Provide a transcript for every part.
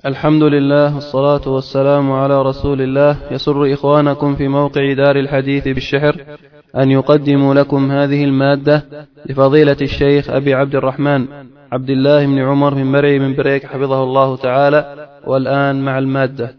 الحمد لله والصلاة والسلام على رسول الله. يسر إخوانكم في موقع دار الحديث بالشحر أن يقدموا لكم هذه المادة لفضيلة الشيخ أبي عبد الرحمن عبد الله بن عمر بن مرعي من بريك حفظه الله تعالى. والآن مع المادة.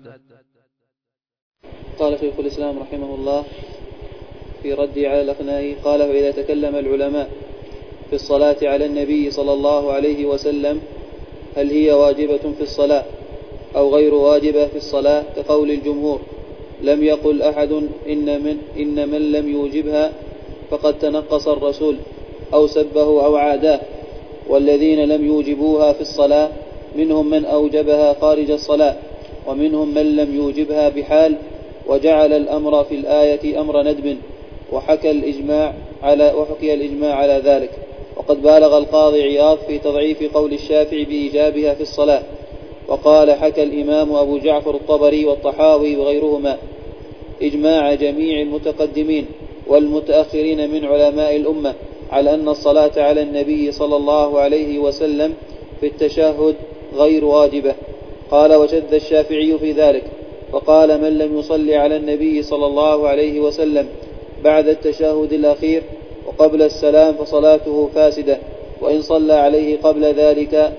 قال شيخ الإسلام رحمه الله في رده على الأخنائي قال: وإذا تكلم العلماء في الصلاة على النبي صلى الله عليه وسلم هل هي واجبة في الصلاة أو غير واجبة في الصلاة كقول الجمهور، لم يقل أحد إن من لم يوجبها فقد تنقص الرسول أو سبه أو عاداه، والذين لم يوجبوها في الصلاة منهم من أوجبها خارج الصلاة ومنهم من لم يوجبها بحال، وجعل الأمر في الآية أمر ندب، وحكي الإجماع على ذلك. وقد بالغ القاضي عياض في تضعيف قول الشافعي بإيجابها في الصلاة، وقال: حكى الإمام أبو جعفر الطبري والطحاوي وغيرهما إجماع جميع المتقدمين والمتأخرين من علماء الأمة على أن الصلاة على النبي صلى الله عليه وسلم في التشهد غير واجبة. قال: وشذ الشافعي في ذلك، وقال: من لم يصلي على النبي صلى الله عليه وسلم بعد التشهد الأخير وقبل السلام فصلاته فاسدة، وإن صلى عليه قبل ذلك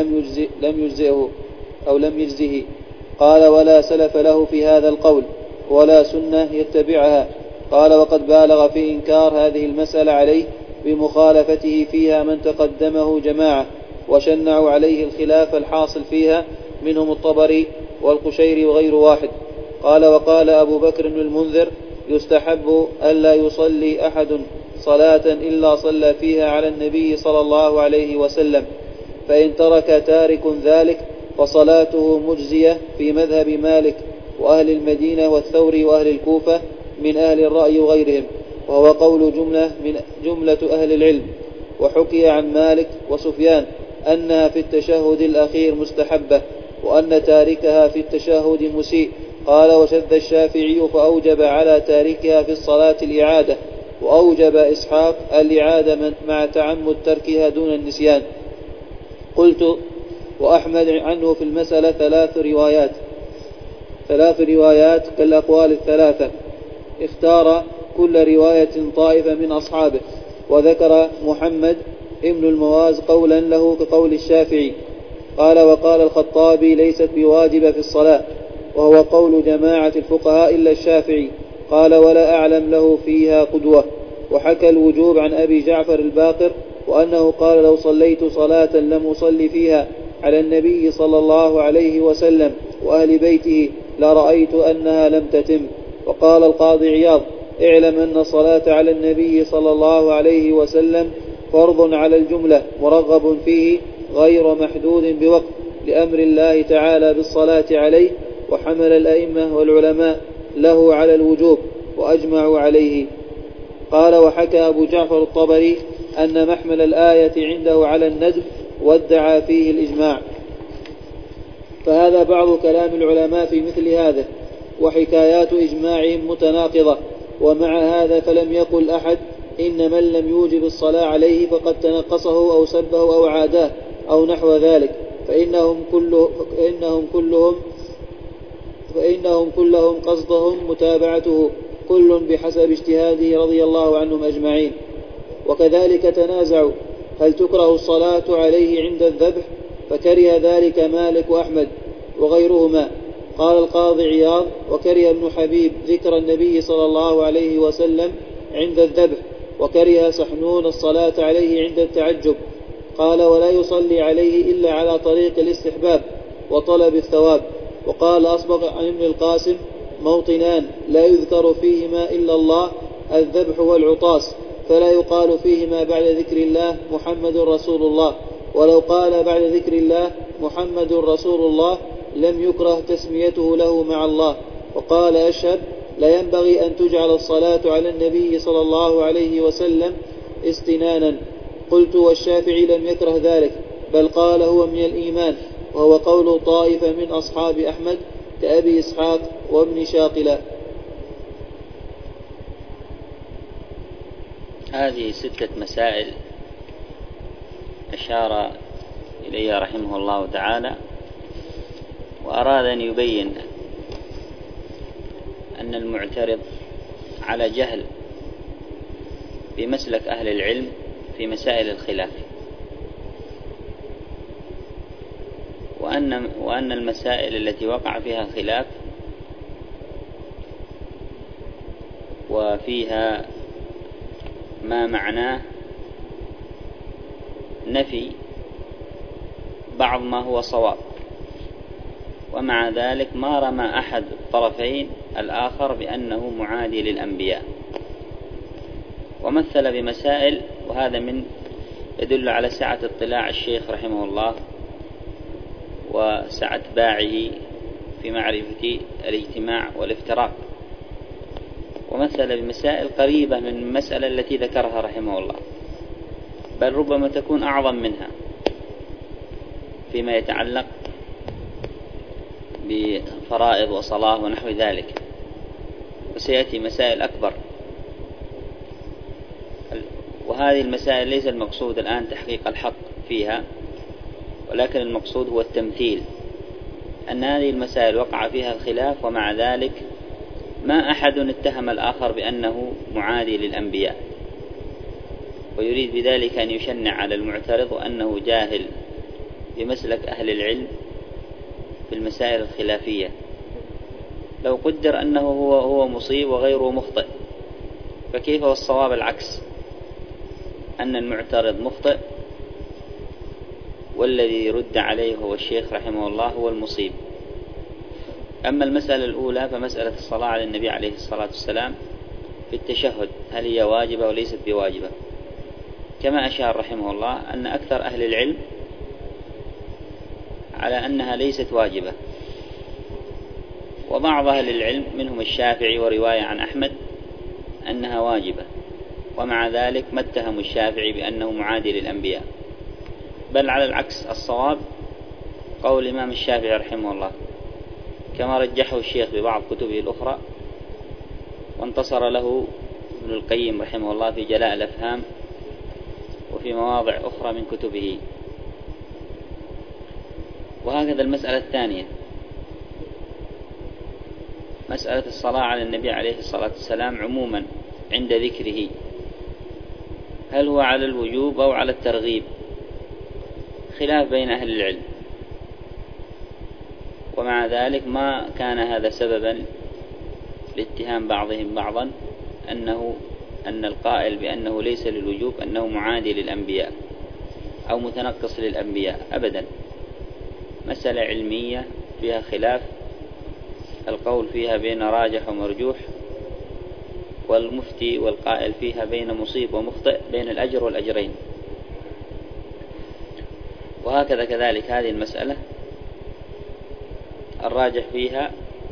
لم يجزه. قال: ولا سلف له في هذا القول ولا سنة يتبعها. قال: وقد بالغ في إنكار هذه المسألة عليه بمخالفته فيها من تقدمه جماعة، وشنعوا عليه الخلاف الحاصل فيها منهم الطبري والقشيري وغير واحد. قال: وقال أبو بكر بن المنذر: يستحب ألا يصلي أحد صلاة إلا صلى فيها على النبي صلى الله عليه وسلم، فإن ترك تارك ذلك فصلاته مجزية في مذهب مالك وأهل المدينة والثوري وأهل الكوفة من أهل الرأي وغيرهم، وهو قول جملة أهل العلم. وحكي عن مالك وسفيان أنها في التشهد الأخير مستحبة، وأن تاركها في التشهد مسيء. قال: وشذ الشافعي فأوجب على تاركها في الصلاة الإعادة، وأوجب إسحاق الإعادة مع تعمد تركها دون النسيان. قلت: وأحمد عنه في المسألة ثلاث روايات كالأقوال الثلاثة، اختار كل رواية طائفة من أصحابه، وذكر محمد ابن المواز قولا له كقول الشافعي. قال: وقال الخطابي: ليست بواجبة في الصلاة، وهو قول جماعة الفقهاء إلا الشافعي. قال: ولا أعلم له فيها قدوة. وحكى الوجوب عن أبي جعفر الباقر، وأنه قال: لو صليت صلاة لم أصلي فيها على النبي صلى الله عليه وسلم وأهل بيته لرأيت أنها لم تتم. وقال القاضي عياض: اعلم أن الصلاة على النبي صلى الله عليه وسلم فرض على الجملة مرغب فيه غير محدود بوقت، لأمر الله تعالى بالصلاة عليه، وحمل الأئمة والعلماء له على الوجوب وأجمعوا عليه. قال: وحكى أبو جعفر الطبري أن محمل الآية عنده على الندب، وادعى فيه الإجماع. فهذا بعض كلام العلماء في مثل هذا، وحكايات إجماعهم متناقضة. ومع هذا فلم يقل أحد إن من لم يوجب الصلاة عليه فقد تنقصه أو سبه أو عاداه أو نحو ذلك، فإنهم كلهم قصدهم متابعته، كل بحسب اجتهاده رضي الله عنهم أجمعين. وكذلك تنازعوا هل تكره الصلاة عليه عند الذبح، فكره ذلك مالك وأحمد وغيرهما. قال القاضي عياض: وكره ابن حبيب ذكر النبي صلى الله عليه وسلم عند الذبح، وكره سحنون الصلاة عليه عند التعجب. قال: ولا يصلي عليه إلا على طريق الاستحباب وطلب الثواب. وقال أصبغ عن ابن القاسم: موطنان لا يذكر فيهما إلا الله، الذبح والعطاس، فلا يقال فيهما بعد ذكر الله محمد رسول الله، ولو قال بعد ذكر الله محمد رسول الله لم يكره تسميته له مع الله. وقال أشهب: لا ينبغي أن تجعل الصلاة على النبي صلى الله عليه وسلم استنانا. قلت: والشافعي لم يكره ذلك، بل قال هو من الإيمان، وهو قول طائفة من أصحاب أحمد كأبي إسحاق وابن شاقلة. هذه 6 مسائل أشار إليها رحمه الله تعالى وأراد أن يبين أن المعترض على جهل بمسلك أهل العلم في مسائل الخلاف، وأن المسائل التي وقع فيها خلاف وفيها ما معناه نفي بعض ما هو صواب، ومع ذلك ما رمى أحد الطرفين الآخر بأنه معادي للأنبياء، ومثل بمسائل، وهذا يدل على سعة اطلاع الشيخ رحمه الله وسعة باعه في معرفة الاجتماع والافتراق، ومثل بمسائل قريبة من المسألة التي ذكرها رحمه الله، بل ربما تكون أعظم منها فيما يتعلق بفرائض وصلاة ونحو ذلك، وسيأتي مسائل أكبر. وهذه المسائل ليس المقصود الآن تحقيق الحق فيها، ولكن المقصود هو التمثيل، أن هذه المسائل وقع فيها الخلاف، ومع ذلك ما أحد اتهم الآخر بأنه معادي للأنبياء، ويريد بذلك أن يشنع على المعترض أنه جاهل بمسلك أهل العلم في المسائل الخلافية. لو قدر أنه هو مصيب وغيره مخطئ، فكيف والصواب العكس، أن المعترض مخطئ والذي يرد عليه هو الشيخ رحمه الله هو المصيب. أما المسألة الأولى فمسألة الصلاة على النبي عليه الصلاة والسلام في التشهد، هل هي واجبة وليست بواجبة؟ كما أشار رحمه الله أن أكثر أهل العلم على أنها ليست واجبة، وبعض أهل العلم منهم الشافعي ورواية عن أحمد أنها واجبة، ومع ذلك ما اتهموا الشافعي بأنه معادي للأنبياء، بل على العكس، الصواب قول الإمام الشافعي رحمه الله كما رجحه الشيخ ببعض كتبه الأخرى، وانتصر له ابن القيم رحمه الله في جلاء الأفهام وفي مواضع أخرى من كتبه. وهكذا المسألة الثانية، مسألة الصلاة على النبي عليه الصلاة والسلام عموما عند ذكره، هل هو على الوجوب أو على الترغيب؟ خلاف بين أهل العلم، ومع ذلك ما كان هذا سببا لاتهام بعضهم بعضا أن القائل بأنه ليس للوجوب أنه معادي للأنبياء أو متنقص للأنبياء، أبدا. مسألة علمية فيها خلاف، القول فيها بين راجح ومرجوح، والمفتي والقائل فيها بين مصيب ومخطئ، بين الأجر والأجرين. وهكذا كذلك هذه المسألة الراجح فيها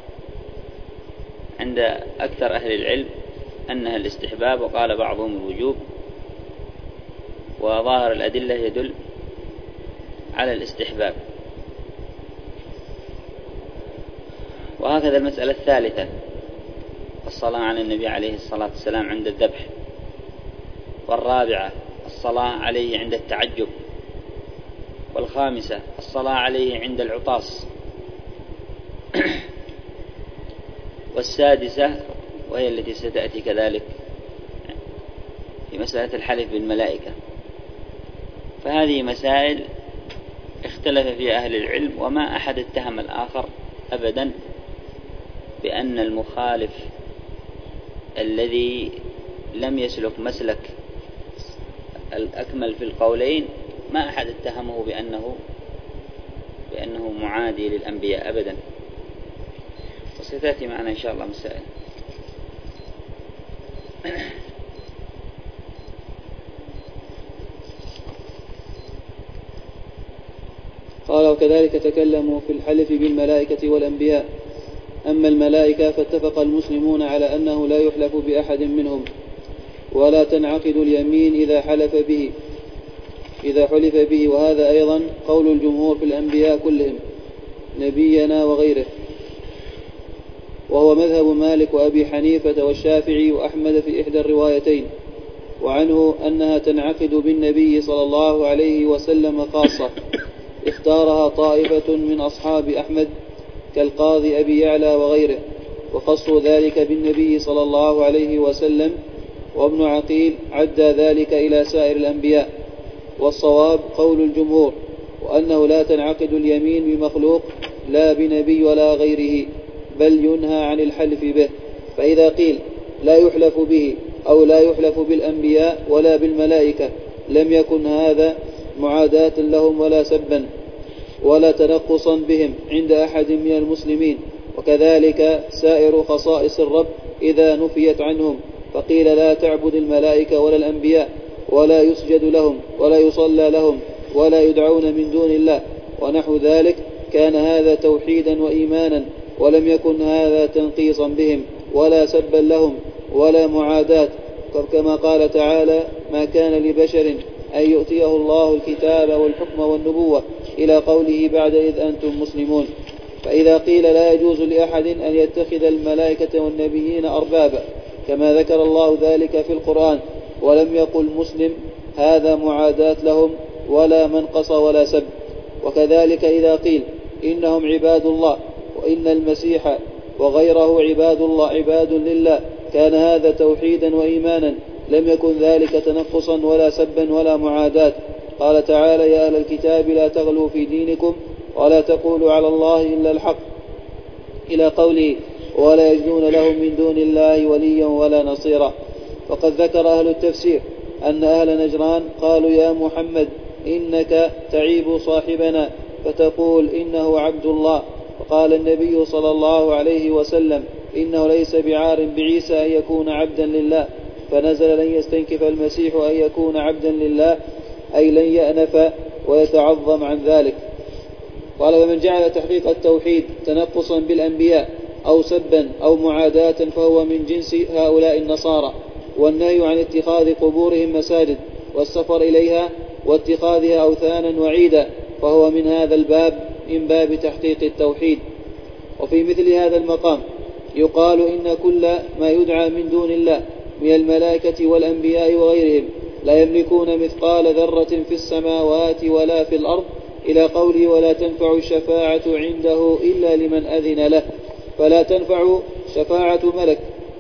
عند أكثر أهل العلم أنها الاستحباب، وقال بعضهم الوجوب، وظاهر الأدلة يدل على الاستحباب. وهكذا المسألة الثالثة الصلاة على النبي عليه الصلاة والسلام عند الذبح، والرابعة الصلاة عليه عند التعجب، والخامسة الصلاة عليه عند العطاس، والسادسة وهي التي ستأتي كذلك في مسألة الحلف بالملائكة. فهذه مسائل اختلف فيها أهل العلم، وما أحد اتهم الآخر أبدا بأن المخالف الذي لم يسلك مسلك الأكمل في القولين ما أحد اتهمه بأنه معادي للأنبياء أبدا. وستأتي معنا إن شاء الله مسائل. قال: وكذلك تكلموا في الحلف بالملائكة والأنبياء. أما الملائكة فاتفق المسلمون على أنه لا يحلف بأحد منهم، ولا تنعقد اليمين إذا حلف به، وهذا أيضا قول الجمهور في الأنبياء كلهم نبينا وغيره، وهو مذهب مالك وأبي حنيفة والشافعي وأحمد في إحدى الروايتين، وعنه أنها تنعقد بالنبي صلى الله عليه وسلم خاصة اختارها طائفة من أصحاب أحمد كالقاضي أبي يعلى وغيره، وخصوا ذلك بالنبي صلى الله عليه وسلم. وابن عقيل عدى ذلك إلى سائر الأنبياء. والصواب قول الجمهور، وأنه لا تنعقد اليمين بمخلوق لا بنبي ولا غيره، بل ينهى عن الحلف به. فإذا قيل لا يحلف به أو لا يحلف بالأنبياء ولا بالملائكة لم يكن هذا معاداة لهم ولا سبا ولا تنقصا بهم عند أحد من المسلمين. وكذلك سائر خصائص الرب إذا نفيت عنهم، فقيل لا تعبد الملائكة ولا الأنبياء ولا يسجد لهم ولا يصلى لهم ولا يدعون من دون الله ونحو ذلك، كان هذا توحيدا وإيمانا، ولم يكن هذا تنقيصا بهم ولا سبا لهم ولا معاداة. كما قال تعالى: ما كان لبشر أن يؤتيه الله الكتاب والحكم والنبوة، إلى قوله بعد إذ أنتم مسلمون. فإذا قيل لا يجوز لأحد أن يتخذ الملائكة والنبيين أربابا كما ذكر الله ذلك في القرآن ولم يقل مسلم، هذا معاداة لهم ولا منقص ولا سب. وكذلك إذا قيل إنهم عباد الله وإن المسيح وغيره عباد لله، كان هذا توحيدا وإيمانا، لم يكن ذلك تنقصا ولا سبا ولا معاداة. قال تعالى: يا أهل الكتاب لا تغلوا في دينكم ولا تقولوا على الله إلا الحق، إلى قوله: ولا يجدون لهم من دون الله وليا ولا نصيرا. وقد ذكر أهل التفسير أن أهل نجران قالوا: يا محمد إنك تعيب صاحبنا فتقول إنه عبد الله. وقال النبي صلى الله عليه وسلم: إنه ليس بعار بعيسى أن يكون عبدا لله، فنزل: لن يستنكف المسيح أن يكون عبدا لله، أي لن يأنف ويتعظم عن ذلك. قال: ومن جعل تحقيق التوحيد تنقصا بالأنبياء أو سبا أو معاداة فهو من جنس هؤلاء النصارى. والنهي عن اتخاذ قبورهم مساجد والسفر إليها واتخاذها أوثانا وعيدا فهو من هذا الباب، من باب تحقيق التوحيد. وفي مثل هذا المقام يقال إن كل ما يدعى من دون الله من الملائكة والأنبياء وغيرهم لا يملكون مثقال ذرة في السماوات ولا في الأرض، إلى قوله: ولا تنفع الشفاعة عنده إلا لمن أذن له. فلا تنفع شفاعة ملك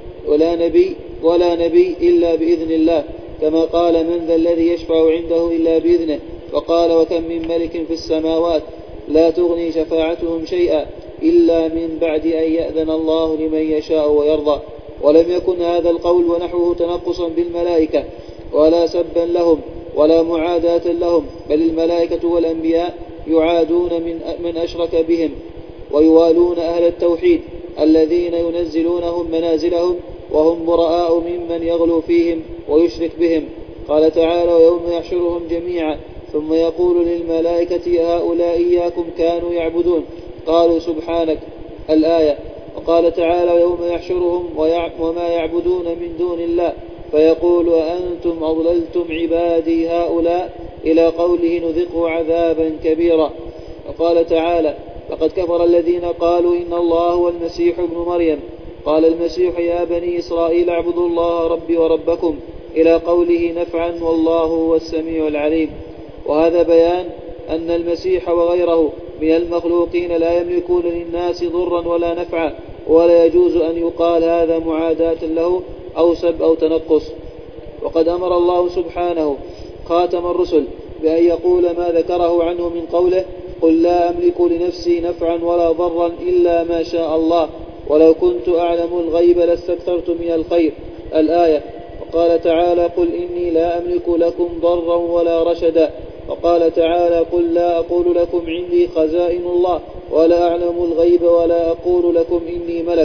ولا نبي إلا بإذن الله، كما قال: من ذا الذي يشفع عنده إلا بإذنه. وقال: وكم من ملك في السماوات لا تغني شفاعتهم شيئا إلا من بعد أن يأذن الله لمن يشاء ويرضى. ولم يكن هذا القول ونحوه تنقصا بالملائكة ولا سبا لهم ولا معاداة لهم، بل الملائكة والأنبياء يعادون من أشرك بهم ويوالون أهل التوحيد الذين ينزلونهم منازلهم، وهم براء ممن يغلو فيهم ويشرك بهم. قال تعالى: ويوم يحشرهم جميعا ثم يقول للملائكة هؤلاء إياكم كانوا يعبدون قالوا سبحانك، الآية. وقال تعالى: ويوم يحشرهم وما يعبدون من دون الله فيقول: أأنتم أضللتم عبادي هؤلاء، إلى قوله: نذقه عذابا كبيرا. وقال تعالى: لقد كفر الذين قالوا إن الله هو المسيح ابن مريم، قال المسيح: يا بني إسرائيل اعبدوا الله ربي وربكم، إلى قوله: نفعا والله هو السميع العليم. وهذا بيان أن المسيح وغيره من المخلوقين لا يملكون للناس ضرا ولا نفعا، ولا يجوز أن يقال هذا معاداة له أو سب أو تنقص. وقد أمر الله سبحانه خاتم الرسل بأن يقول ما ذكره عنه من قوله: قل لا أملك لنفسي نفعا ولا ضرا إلا ما شاء الله، ولو كنت أعلم الغيب لاستكثرت من الخير، الآية. وقال تعالى: قل إني لا أملك لكم ضرا ولا رشدا. وقال تعالى: قل لا أقول لكم عندي خزائن الله ولا أعلم الغيب ولا أقول لكم إني ملك.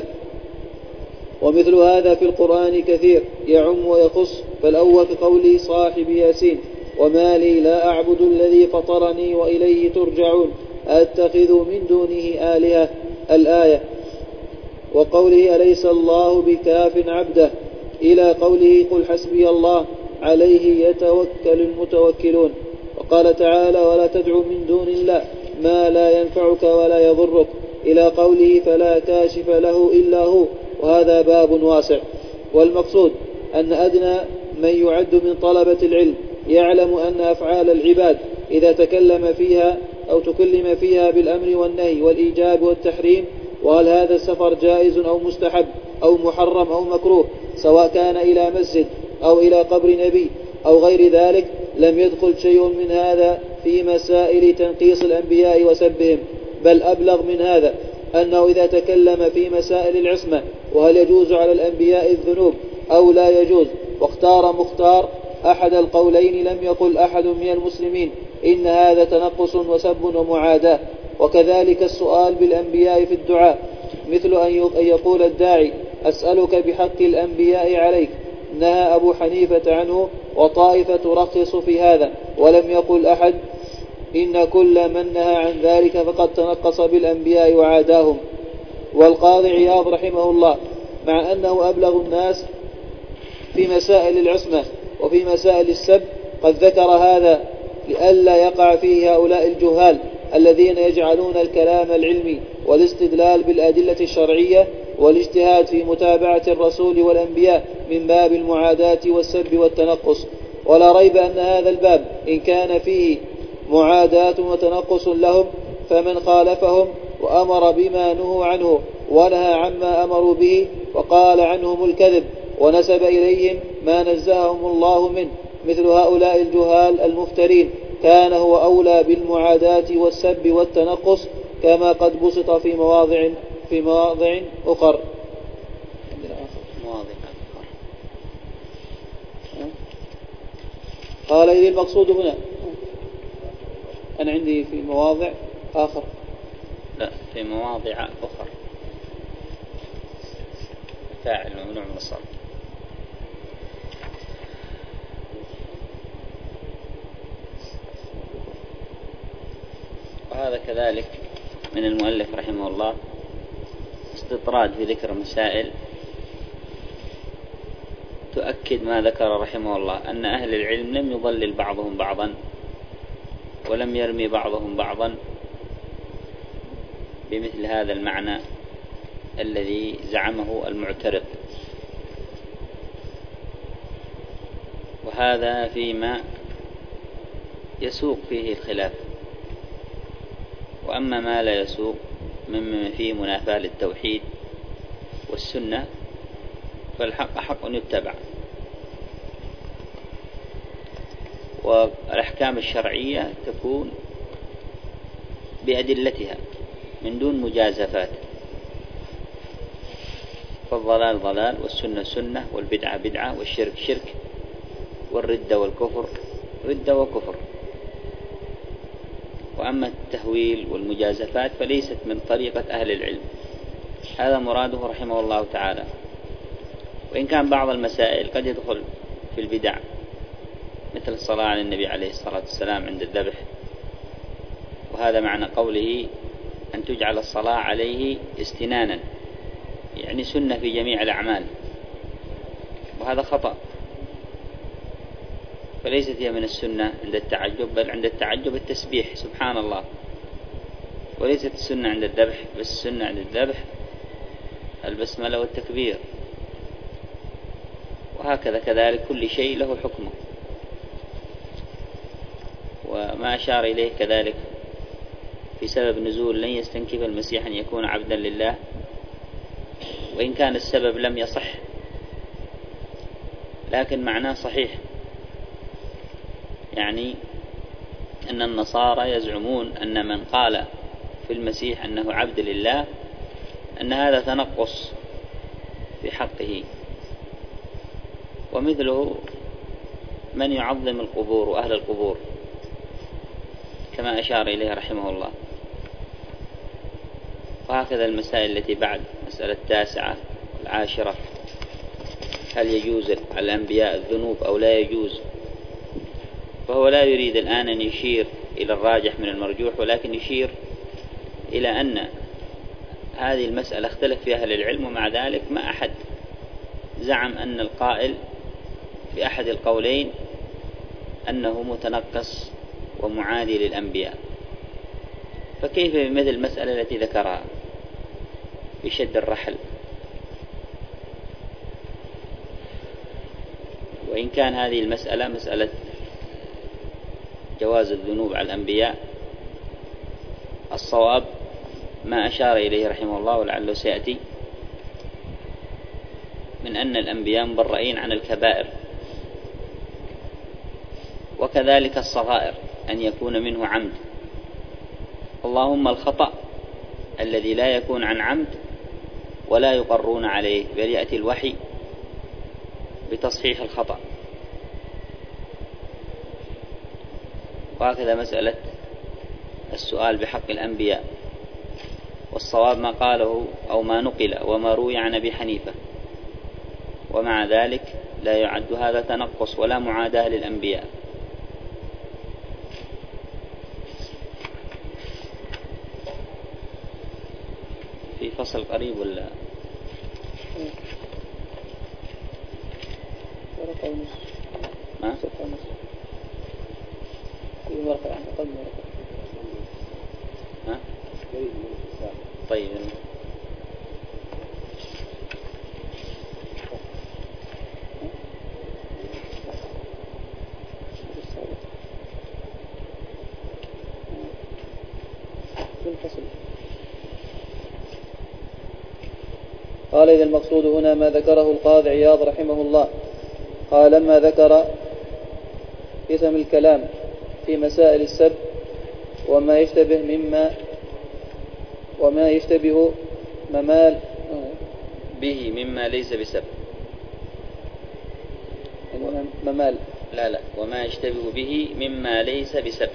ومثل هذا في القرآن كثير يعم ويخص. فالأول كقول صاحب ياسين: وما لي لا أعبد الذي فطرني وإليه ترجعون، أتخذ من دونه آلهة، الآية. وقوله: أليس الله بكاف عبده، إلى قوله: قل حسبي الله عليه يتوكل المتوكلون. وقال تعالى: ولا تدع من دون الله ما لا ينفعك ولا يضرك، إلى قوله: فلا كاشف له إلا هو. وهذا باب واسع. والمقصود أن أدنى من يعد من طلبة العلم يعلم أن أفعال العباد إذا تكلم فيها أو تكلم فيها بالأمر والنهي والإيجاب والتحريم وهل هذا السفر جائز أو مستحب أو محرم أو مكروه، سواء كان إلى مسجد أو إلى قبر نبي أو غير ذلك، لم يدخل شيء من هذا في مسائل تنقيص الأنبياء وسبهم، بل أبلغ من هذا أنه إذا تكلم في مسائل العصمة وهل يجوز على الأنبياء الذنوب أو لا يجوز واختار مختار أحد القولين، لم يقل أحد من المسلمين إن هذا تنقص وسب ومعاداة. وكذلك السؤال بالأنبياء في الدعاء، مثل أن يقول الداعي أسألك بحق الأنبياء عليك، نهى أبو حنيفة عنه وطائفة ترخص في هذا، ولم يقل أحد إن كل من نهى عن ذلك فقد تنقص بالأنبياء وعاداهم. والقاضي عياض رحمه الله مع أنه أبلغ الناس في مسائل العصمة وفي مسائل السب قد ذكر هذا لئلا يقع فيه هؤلاء الجهال الذين يجعلون الكلام العلمي والاستدلال بالأدلة الشرعية والاجتهاد في متابعة الرسول والأنبياء من باب المعاداة والسب والتنقص. ولا ريب أن هذا الباب إن كان فيه معاداة وتنقص لهم فمن خالفهم وأمر بما نهوا عنه ونهى عما أمروا به وقال عنهم الكذب ونسب إليهم ما نزههم الله منه، مثل هؤلاء الجهال المفترين، كان هو أولى بالمعاداة والسب والتنقص، كما قد بسط في مواضع أخر. قال إذ المقصود هنا، أنا عندي في مواضع آخر، لا في مواضع أخر فاعل ممنوع من الصرف. وهذا كذلك من المؤلف رحمه الله استطراد في ذكر مسائل تؤكد ما ذكر رحمه الله، أن أهل العلم لم يضلل بعضهم بعضا ولم يرمي بعضهم بعضا بمثل هذا المعنى الذي زعمه المعترض. وهذا فيما يسوق فيه الخلاف. وأما ما لا يسوق مما فيه منافاة للتوحيد والسنة فالحق حق يتبع. والأحكام الشرعية تكون بأدلتها من دون مجازفات، فالضلال ضلال والسنة سنة والبدعة بدعة والشرك شرك والردة والكفر ردة وكفر. وأما التهويل والمجازفات فليست من طريقة أهل العلم، هذا مراده رحمه الله تعالى. وإن كان بعض المسائل قد يدخل في البدع مثل الصلاة على النبي عليه الصلاة والسلام عند الذبح، وهذا معنى قوله أن تجعل الصلاة عليه استنانا، يعني سنة في جميع الأعمال، وهذا خطأ، فليست هي من السنة عند التعجب، بل عند التعجب التسبيح سبحان الله، وليست السنة عند الذبح، بس السنة عند الذبح البسملة والتكبير. وهكذا كذلك كل شيء له حكمه. وما أشار إليه كذلك في سبب نزول لن يستنكف المسيح أن يكون عبدا لله، وإن كان السبب لم يصح لكن معناه صحيح، يعني أن النصارى يزعمون أن من قال في المسيح أنه عبد لله أن هذا تنقص في حقه. ومثله من يعظم القبور وأهل القبور كما أشار إليه رحمه الله. وهكذا المسائل التي بعد مسألة 9 والعاشرة، هل يجوز على الأنبياء الذنوب أو لا يجوز؟ فهو لا يريد الآن أن يشير إلى الراجح من المرجوح، ولكن يشير إلى أن هذه المسألة اختلف فيها أهل العلم، ومع ذلك ما أحد زعم أن القائل في أحد القولين أنه متنقص ومعادي للأنبياء. فكيف بمثل المسألة التي ذكرها في شد الرحل؟ وإن كان هذه المسألة مسألة جواز الذنوب على الأنبياء، الصواب ما أشار إليه رحمه الله ولعله سيأتي من أن الأنبياء مبرئين عن الكبائر، وكذلك الصغائر أن يكون منه عمد. اللهم الخطأ الذي لا يكون عن عمد ولا يقرون عليه، بل يأتي الوحي بتصحيح الخطأ. وهكذا مسألة السؤال بحق الأنبياء، والصواب ما قاله أو ما نقل وما روي عن أبي حنيفة، ومع ذلك لا يعد هذا تنقص ولا معاداة للأنبياء. في فصل قريب ولا ما؟ ها؟ طيب قال: إذا المقصود هنا ما ذكره القاضي عياض رحمه الله. قال: لما ذكر اسم الكلام في مسائل السب وما يشتبه ممال به مما ليس بسب، ممال لا وما يشتبه به مما ليس بسب.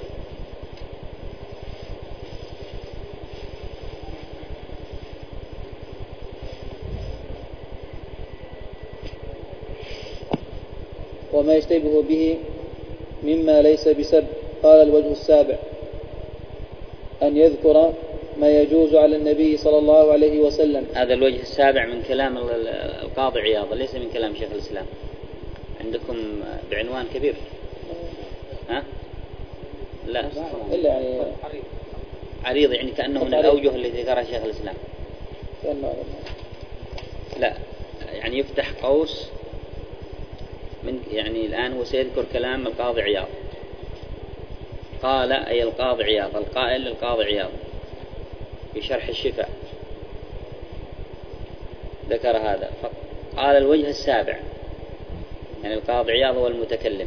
وما يشتبه به مما ليس بسب. قال: الوجه السابع أن يذكر ما يجوز على النبي صلى الله عليه وسلم. هذا الوجه السابع من كلام القاضي عياض، ليس من كلام شيخ الإسلام. عندكم بعنوان كبير، ها؟ لا إلا يعني عريض، يعني كأنه من الأوجه التي ذكرها شيخ الإسلام. لا يعني يفتح قوس من، يعني الآن هو سيذكر كلام القاضي عياض. قال أي القاضي عياض، القائل للقاضي عياض في شرح الشفاء ذكر هذا. قال الوجه السابع، يعني القاضي عياض هو المتكلم.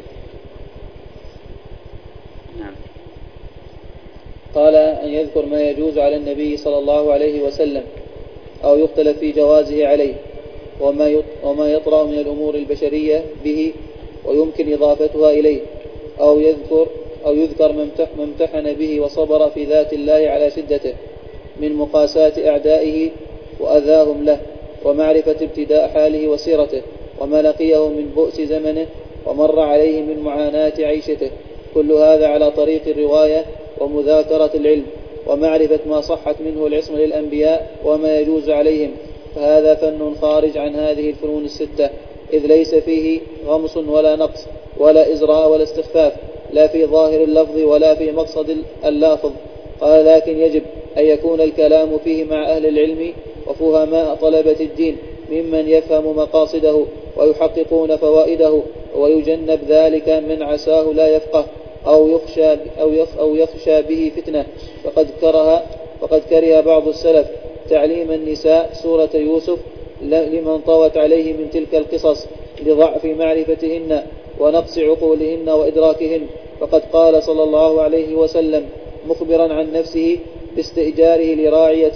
نعم. قال: أن يذكر ما يجوز على النبي صلى الله عليه وسلم أو يختلف في جوازه عليه، وما يطرأ من الأمور البشرية به ويمكن إضافتها إليه، أو يذكر ما امتحن به وصبر في ذات الله على شدته من مقاساة أعدائه وأذاهم له، ومعرفة ابتداء حاله وسيرته، وما لقيه من بؤس زمنه ومر عليه من معاناة عيشته. كل هذا على طريق الرواية ومذاكرة العلم، ومعرفة ما صحت منه العصمة للأنبياء وما يجوز عليهم. فهذا فن خارج عن هذه الفنون الستة، إذ ليس فيه غمص ولا نقص ولا إزراء ولا استخفاف، لا في ظاهر اللفظ ولا في مقصد اللافظ. قال: لكن يجب أن يكون الكلام فيه مع أهل العلم وفهماء طلبة الدين ممن يفهم مقاصده ويحققون فوائده، ويجنب ذلك من عساه لا يفقه أو يخشى به فتنة. فقد كره بعض السلف تعليم النساء سورة يوسف لمن طوت عليه من تلك القصص لضعف معرفتهن ونقص عقولهن وإدراكهن. فقد قال صلى الله عليه وسلم مخبرا عن نفسه باستئجاره لرعاية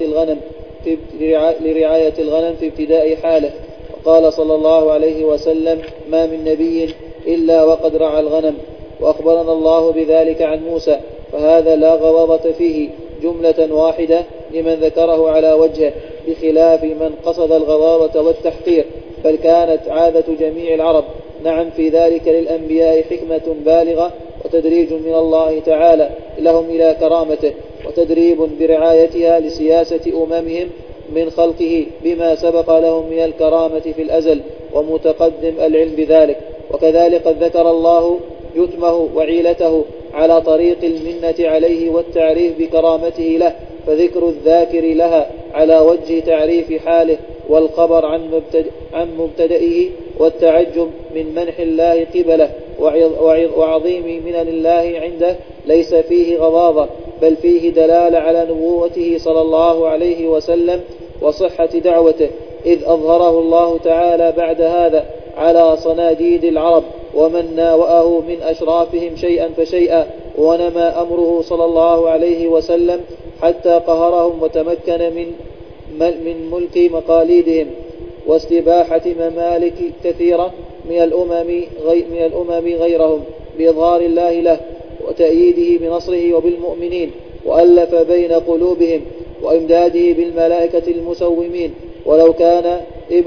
الغنم في ابتداء حاله. وقال صلى الله عليه وسلم: ما من نبي إلا وقد رعى الغنم. وأخبرنا الله بذلك عن موسى، فهذا لا غضاضة فيه جملة واحدة لمن ذكره على وجهه، بخلاف من قصد الغضاضة والتحقير، بل كانت عادة جميع العرب. نعم، في ذلك للأنبياء حكمة بالغة وتدريج من الله تعالى لهم إلى كرامته، وتدريب برعايتها لسياسة أممهم من خلقه بما سبق لهم من الكرامة في الأزل ومتقدم العلم بذلك. وكذلك قد ذكر الله يتمه وعيلته على طريق المنة عليه والتعريف بكرامته له، فذكر الذاكر لها على وجه تعريف حاله، والخبر عن مبتدئه، والتعجب من منح الله قبله وعظيم منن الله عنده ليس فيه غضاضة، بل فيه دلالة على نبوته صلى الله عليه وسلم وصحة دعوته، إذ أظهره الله تعالى بعد هذا على صناديد العرب، ومن ناوأه من أشرافهم شيئا فشيئا، ونمى أمره صلى الله عليه وسلم حتى قهرهم وتمكن من ملك مقاليدهم واستباحة ممالك كثيرة من الأمم غيرهم، بإظهار الله له وتأييده بنصره وبالمؤمنين، وألف بين قلوبهم وإمداده بالملائكة المسومين. ولو كان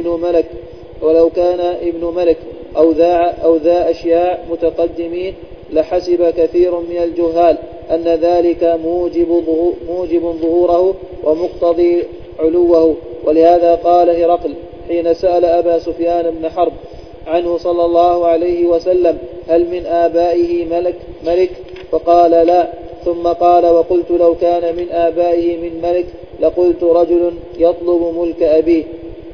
ابن ملك أو ذا أشياء متقدمين لحسب كثير من الجهال أن ذلك موجب ظهوره ومقتضي علوه. ولهذا قال هرقل حين سأل أبا سفيان بن حرب عنه صلى الله عليه وسلم: هل من آبائه ملك؟ فقال: لا. ثم قال: وقلت لو كان من آبائه من ملك لقلت رجل يطلب ملك أبيه.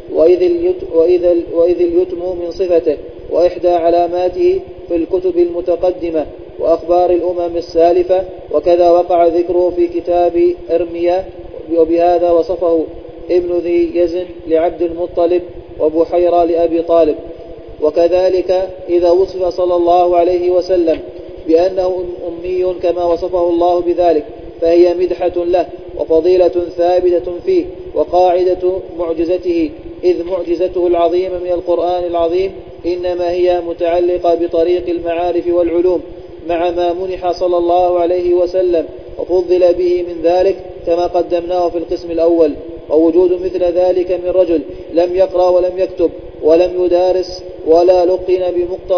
وإذ اليتم من صفته وإحدى علاماته في الكتب المتقدمة وأخبار الأمم السالفة، وكذا وقع ذكره في كتاب إرميا، وبهذا وصفه ابن ذي يزن لعبد المطلب وبحيرة لأبي طالب. وكذلك إذا وصف صلى الله عليه وسلم بأنه أمي كما وصفه الله بذلك فهي مدحة له وفضيلة ثابتة فيه وقاعدة معجزته، إذ معجزته العظيمة من القرآن العظيم إنما هي متعلقة بطريق المعارف والعلوم، مع ما منح صلى الله عليه وسلم وفضل به من ذلك كما قدمناه في القسم الأول. ووجود مثل ذلك من رجل لم يقرأ ولم يكتب ولم يدارس ولا لقن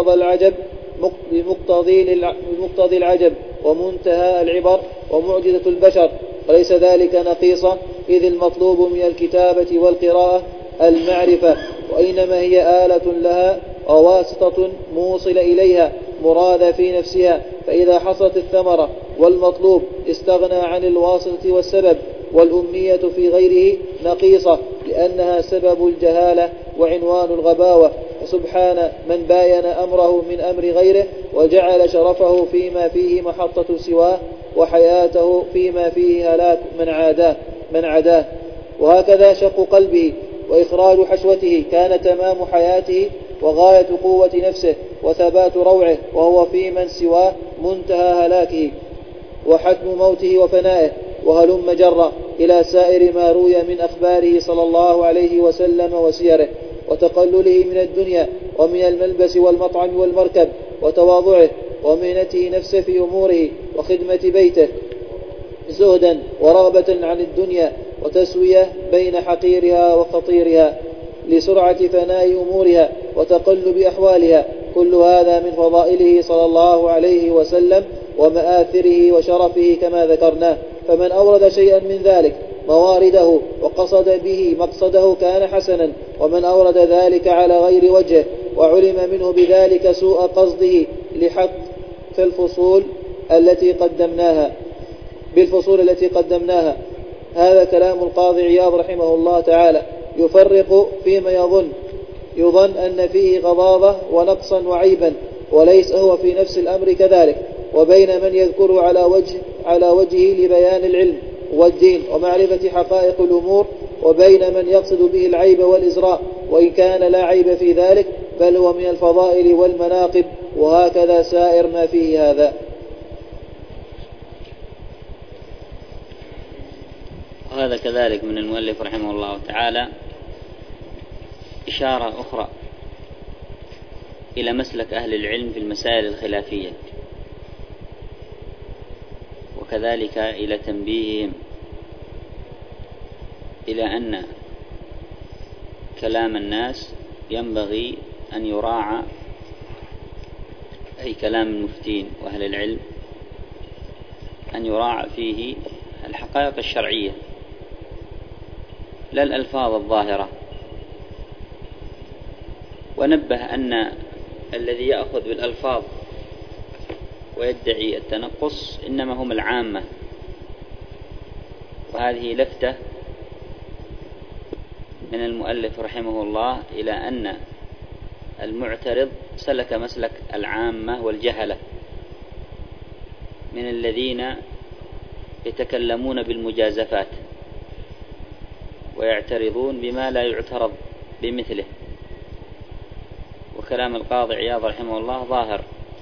بمقتضي العجب ومنتهى العبر ومعجزة البشر، وليس ذلك نقيصة، إذ المطلوب من الكتابة والقراءة المعرفة، وإنما هي آلة لها وواسطة موصل إليها مرادة في نفسها، فإذا حصلت الثمرة والمطلوب استغنى عن الواسطة والسبب، والأمية في غيره نقيصة لأنها سبب الجهالة وعنوان الغباوة. وسبحان من باين أمره من أمر غيره وجعل شرفه فيما فيه محطة سواه وحياته فيما فيه هلاك من عداه. وهكذا شق قلبه وإخراج حشوته كان تمام حياته وغاية قوة نفسه وثبات روعه، وهو في من سواه منتهى هلاكه وحتم موته وفنائه، وهلم جرا إلى سائر ما روي من أخباره صلى الله عليه وسلم وسيره، وتقلله من الدنيا ومن الملبس والمطعم والمركب، وتواضعه ومهنته نفسه في أموره وخدمة بيته، زهدا ورغبة عن الدنيا وتسوية بين حقيرها وخطيرها لسرعة فناء أمورها وتقلب أحوالها. كل هذا من فضائله صلى الله عليه وسلم ومآثره وشرفه كما ذكرناه. فمن أورد شيئا من ذلك موارده وقصد به مقصده كان حسنا، ومن أورد ذلك على غير وجهه وعلم منه بذلك سوء قصده لحق بالفصول التي قدمناها. هذا كلام القاضي عياض رحمه الله تعالى، يفرق فيما يظن أن فيه غضاضة ونقصا وعيبا وليس هو في نفس الأمر كذلك، وبين من يذكر على وجهه لبيان العلم والدين ومعرفة حقائق الأمور، وبين من يقصد به العيب والإزراء وإن كان لا عيب في ذلك بل هو من الفضائل والمناقب، وهكذا سائر ما فيه هذا. وهذا كذلك من المؤلف رحمه الله تعالى إشارة أخرى إلى مسلك أهل العلم في المسائل الخلافية، وكذلك إلى تنبيههم إلى أن كلام الناس ينبغي أن يراعى، أي كلام المفتين وأهل العلم أن يراعى فيه الحقائق الشرعية لا الألفاظ الظاهرة. ونبه أن الذي يأخذ بالألفاظ ويدعي التنقص إنما هم العامة، وهذه لفتة من المؤلف رحمه الله إلى أن المعترض سلك مسلك العامة والجهلة من الذين يتكلمون بالمجازفات ويعترضون بما لا يعترض بمثله. وكلام القاضي عياض رحمه الله ظاهر،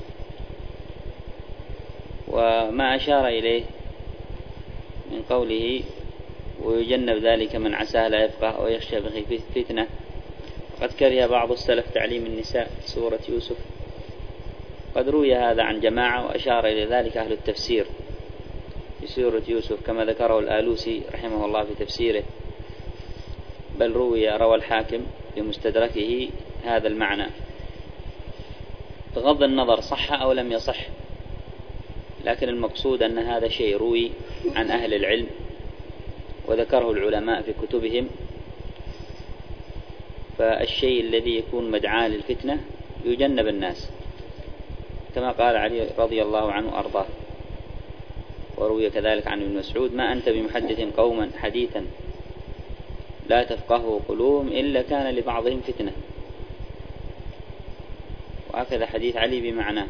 وما أشار إليه من قوله ويجنب ذلك من عساه لا يفقه ويخشى به فتنة. قد كره بعض السلف تعليم النساء سورة يوسف، قد روي هذا عن جماعة وأشار إلى ذلك أهل التفسير في سورة يوسف كما ذكره الآلوسي رحمه الله في تفسيره، بل روى الحاكم في مستدركه هذا المعنى، بغض النظر صح أو لم يصح، لكن المقصود أن هذا شيء روي عن أهل العلم وذكره العلماء في كتبهم. فالشيء الذي يكون مدعاة للفتنة يجنب الناس، كما قال علي رضي الله عنه أرضاه، وروي كذلك عن ابن مسعود ما أنت بمحدث قوما حديثا لا تفقهوا قلوبهم إلا كان لبعضهم فتنة. وهكذا حديث علي بمعنى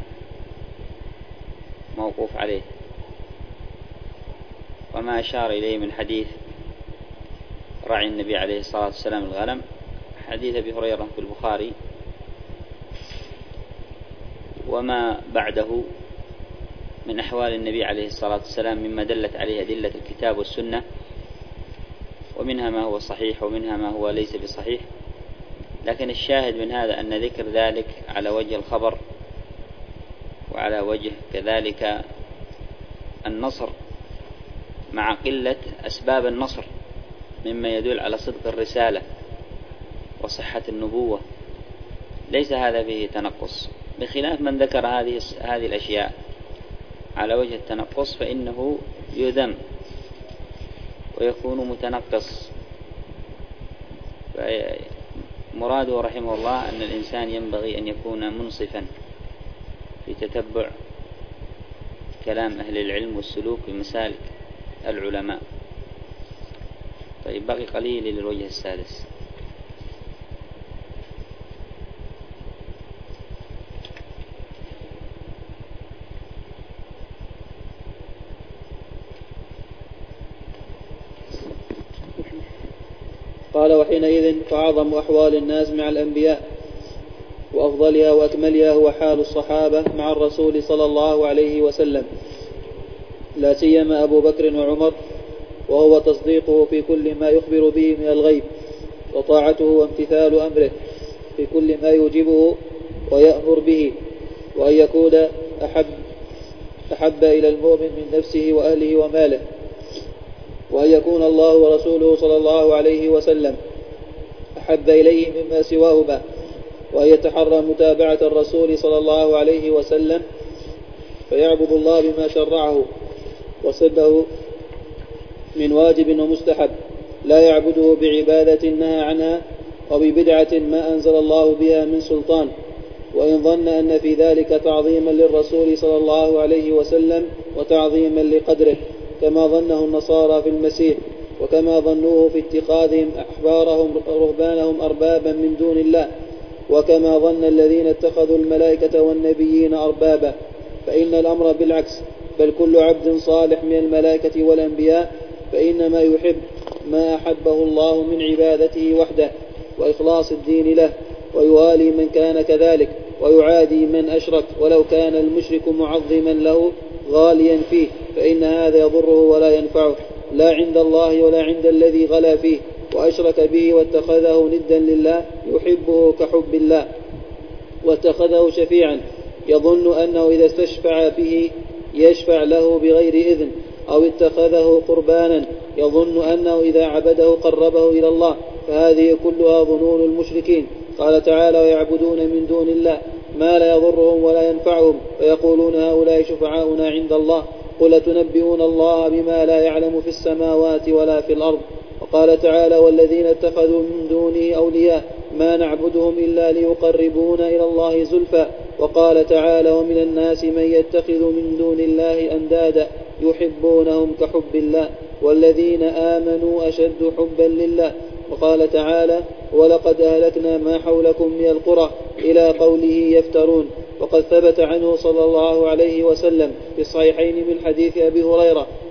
موقوف عليه. وما أشار إليه من حديث رعي النبي عليه الصلاة والسلام الغنم، حديث أبي هريرة في البخاري، وما بعده من أحوال النبي عليه الصلاة والسلام مما دلت عليه أدلة الكتاب والسنة، ومنها ما هو صحيح ومنها ما هو ليس بصحيح. لكن الشاهد من هذا أن ذكر ذلك على وجه الخبر وعلى وجه كذلك النصر مع قلة أسباب النصر مما يدل على صدق الرسالة وصحة النبوة، ليس هذا فيه تنقص، بخلاف من ذكر هذه الأشياء على وجه التنقص فإنه يذم ويكون متنقص. مراده رحمه الله أن الإنسان ينبغي أن يكون منصفا في تتبع كلام أهل العلم والسلوك بمسالك العلماء. طيب، بقي قليل للوجه السادس. قال وحينئذ فأعظم أحوال الناس مع الأنبياء وأفضلها وأكملها هو حال الصحابة مع الرسول صلى الله عليه وسلم، لا سيما أبو بكر وعمر، وهو تصديقه في كل ما يخبر به من الغيب، وطاعته وامتثال أمره في كل ما يوجبه ويأمر به، وأن يكون أحب إلى المؤمن من نفسه وأهله وماله، وأن يكون الله ورسوله صلى الله عليه وسلم أحب إليه مما سواهما، وأن يتحرى متابعة الرسول صلى الله عليه وسلم فيعبد الله بما شرعه وصده من واجب ومستحب، لا يعبده بعبادة نهى عنها وببدعة ما أنزل الله بها من سلطان، وإن ظن أن في ذلك تعظيما للرسول صلى الله عليه وسلم وتعظيما لقدره كما ظنه النصارى في المسيح، وكما ظنوه في اتخاذهم أحبارهم رهبانهم أربابا من دون الله، وكما ظن الذين اتخذوا الملائكة والنبيين أربابا، فإن الأمر بالعكس، بل كل عبد صالح من الملائكة والأنبياء فإنما يحب ما أحبه الله من عبادته وحده وإخلاص الدين له، ويوالي من كان كذلك، ويعادي من أشرك ولو كان المشرك معظما له غاليا فيه، فإن هذا يضره ولا ينفعه، لا عند الله ولا عند الذي غلا فيه وأشرك به واتخذه ندا لله يحبه كحب الله، واتخذه شفيعا يظن أنه إذا استشفع به يشفع له بغير إذن، أو اتخذه قربانا يظن أنه إذا عبده قربه إلى الله، فهذه كلها ظنون المشركين. قال تعالى ويعبدون من دون الله ما لا يضرهم ولا ينفعهم ويقولون هؤلاء شفعاؤنا عند الله، قل تنبئون الله بما لا يعلم في السماوات ولا في الأرض. وقال تعالى والذين اتخذوا من دونه أولياء ما نعبدهم إلا ليقربونا إلى الله زلفى. وقال تعالى ومن الناس من يتخذ من دون الله أندادا يحبونهم كحب الله والذين آمنوا أشد حبا لله. وقال تعالى ولقد أهلكنا ما حولكم من القرى إلى قوله يفترون. وقد ثبت عنه صلى الله عليه وسلم في الصحيحين من حديث أبي هريرة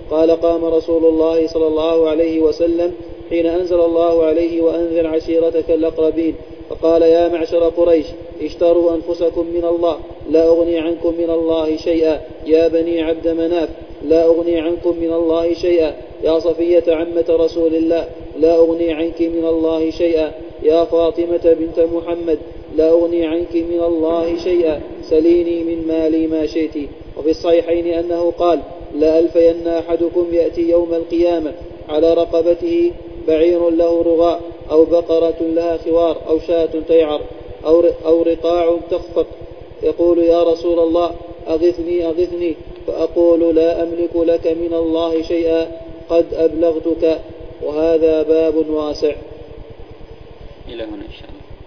قال قام رسول الله صلى الله عليه وسلم حين أنزل الله عليه وأنذر عشيرتك الأقربين، فقال يا معشر قريش اشتروا أنفسكم من الله لا أغني عنكم من الله شيئا، يا بني عبد مناف لا أغني عنكم من الله شيئا، يا صفية عمة رسول الله لا أغني عنك من الله شيئا، يا فاطمة بنت محمد لا أغني عنك من الله شيئا، سليني من مالي ما شئت. وفي الصحيحين أنه قال لا ألفين أحدكم يأتي يوم القيامة على رقبته بعير له رغاء أو بقرة لها خوار أو شاة تيعر أو رقاع تخفق، يقول يا رسول الله أغثني أغثني، فأقول لا أملك لك من الله شيئا قد أبلغتك. وهذا باب واسع. إلى هنا إن شاء الله.